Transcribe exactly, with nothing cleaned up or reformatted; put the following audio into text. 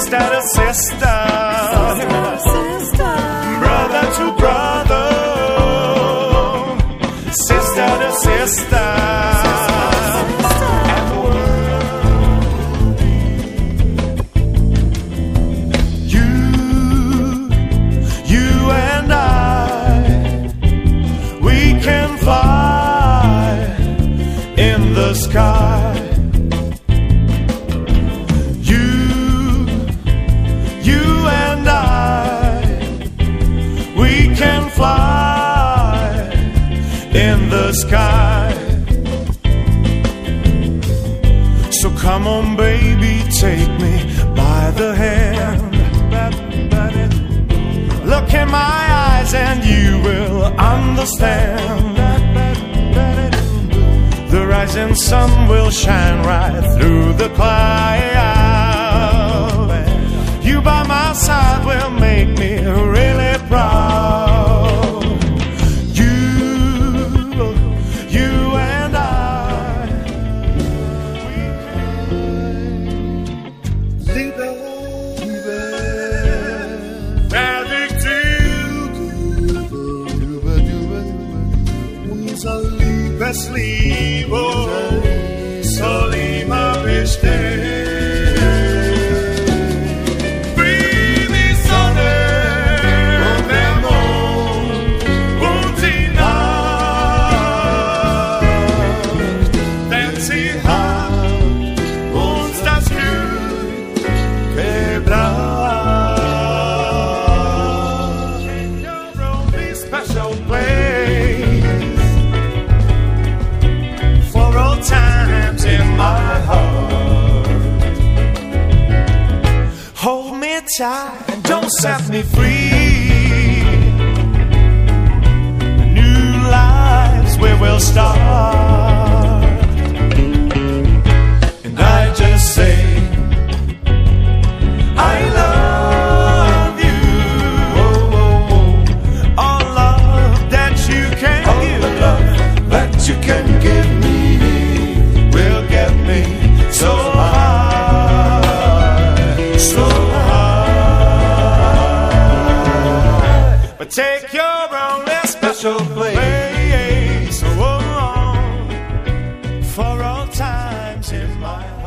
sister to sister, brother to brother, sister to sister. Sky. You, you and I, we can fly in the sky. So come on, baby, take me by the hand. Look in my eyes and you will understand. The rising sun will shine right through the cloud. You by my side will make me really proud. You, you and I, we can Liebe, Liebe, fertig unser Liebeslied soll immer bestehen. Wie die Sonne und der Mond und die Nacht, denn sie hat uns das Glück gebracht. In your only special place, for all times in my heart. Hold me tight and don't set me free. New lives we will start. And I just say I love you. Oh, oh, oh. All love that you can all give, the love that you can give me will get me so high, so high. But take your only special place, so long for all times in my heart.